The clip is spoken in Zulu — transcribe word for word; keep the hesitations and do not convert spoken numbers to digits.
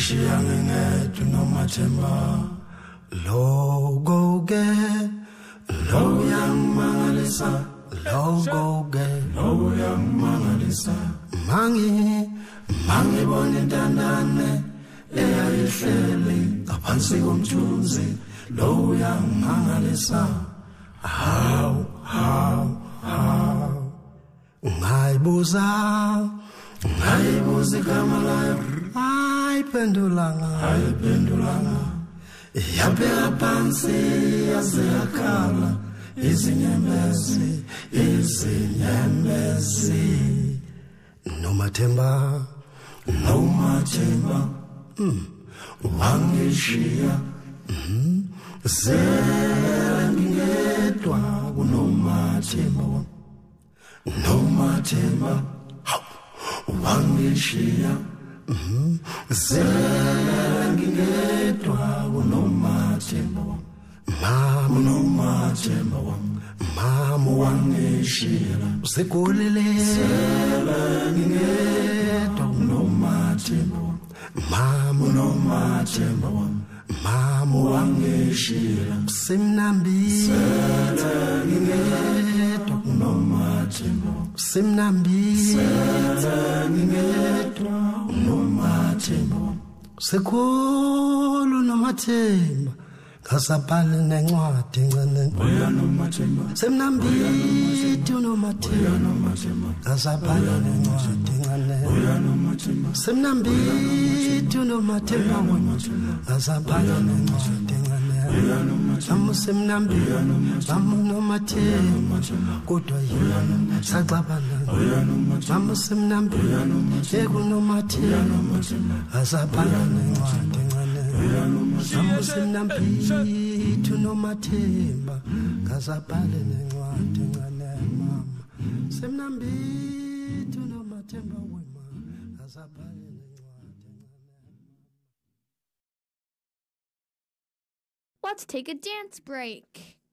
wangishiya ngingedwa nomathemba logo ke lo yangimangalisa logo ke lo yangimangalisa mangi mangi bona intandane eyayihleli ngaphansi komthunzi lo yangimangalisa how how how ngaybuza ngaybuza igama layo ayiphendulanga ayiphendulanga yaphela phansi yaze yakhala izinyembezi izinyembezi nomathemba nomathemba mm wangishiya mhm selangedwa kunomathemba nomathemba wangishiya mhm selangedwa kunomathemba mama nomathemba mama wangishiya usekolele selangedwa kunomathemba mama nomathemba mama wangishiya simnambi selangedwa kunomathemba simnambi selangedwa kunomathemba sekhulu nomathemba kasabhali nencwadi ncane buya nomathemba semnambi nomathemba kasabhali nencwadi ncane buya nomathemba semnambi nomathemba kasabhali nencwadi ncane buya nomathemba semnambi bamu nomathemba kodwa yena saxabana buya nomathemba semnambi ekunomathemba kasabhali nencwadi ncane Sambusimnambi tunomathemba kasabhale nencwadi ncane mama semnambi tunomathemba wema kasabhale nencwadi. Let's take a dance break.